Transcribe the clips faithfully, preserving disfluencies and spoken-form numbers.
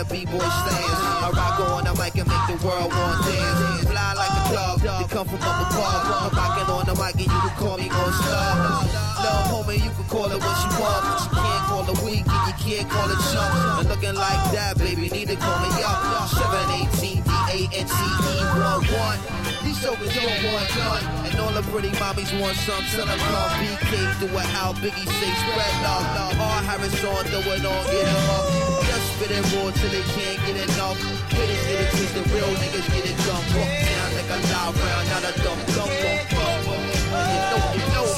B-boy stance. I rock on the mic and make the world want dance. Fly like a dove, they come from up above. I'm rocking on the mic and you can call me on star. Love, homie, you can call it what you want, but you can't call it weak and you can't call it chump. And looking like that, baby, need to call me up. seven eighteen D A N T E one one. These jokers don't want none, and all the pretty mommies want some. Son of love, B K, do it how Biggie say spread love. R. Harris on, do it on, get it up. Just spit it raw till they can't get enough. Hit it, get it, twist the real niggas get it done. Walk down like a loud round, not a dumb dumb dumb dumb. And you know, you know,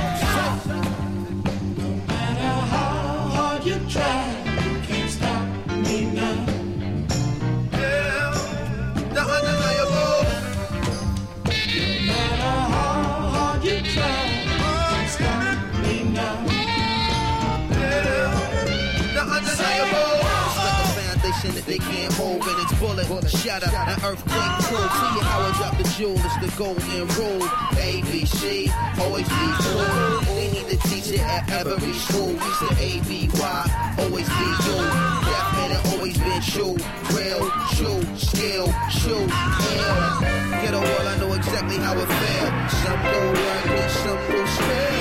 no matter how hard you try, you can't stop me now. Yeah, the undeniable. No matter how hard you try, you can't stop me now. Yeah, the undeniable. It's like a foundation that they can't hold when it's bullet, shatter, an earthquake cool. See how I drop the jewel, it's the golden rule. A, B, C, always be cool. They need to teach it at every school. It's the A, B, Y, always be you. That man it always been true. Real, true, skill, true, ill. Get a world, I know exactly how it feel. Some go work, some go spell.